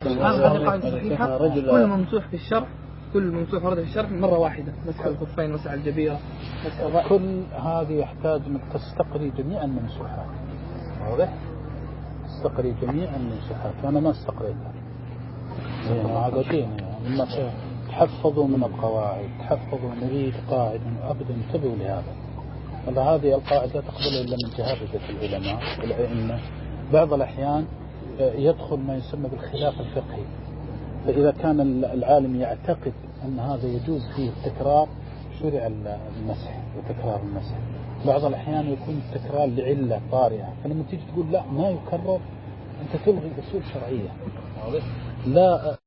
هذه قاعدة صحيحة. كل ممسوح في الشرع، كل ممسوح ورد في الشرع مرة واحدة، مسح الخفين، مسح الجبيرة، مسح الرأس. كل هذه يحتاج أنك تستقري جميع الممسوحات. واضح؟ تستقري جميع الممسوحات، وأنا ما استقريتها. هذا دين لما تحفظوا من القواعد، تحفظوا نريد قاعدة أبدا، انتبهوا لهذا. هذه القاعدة تقبل إلا من جهابذة العلماء والأئمة. بعض الأحيان يدخل ما يسمى بالخلاف الفقهي، فإذا كان العالم يعتقد أن هذا يجوز فيه التكرار شرع المسح وتكرار المسح. بعض الأحيان يكون التكرار لعلة طارئة، فلما تيجي تقول لا ما يكرر، أنت تلغي أصول شرعية. لا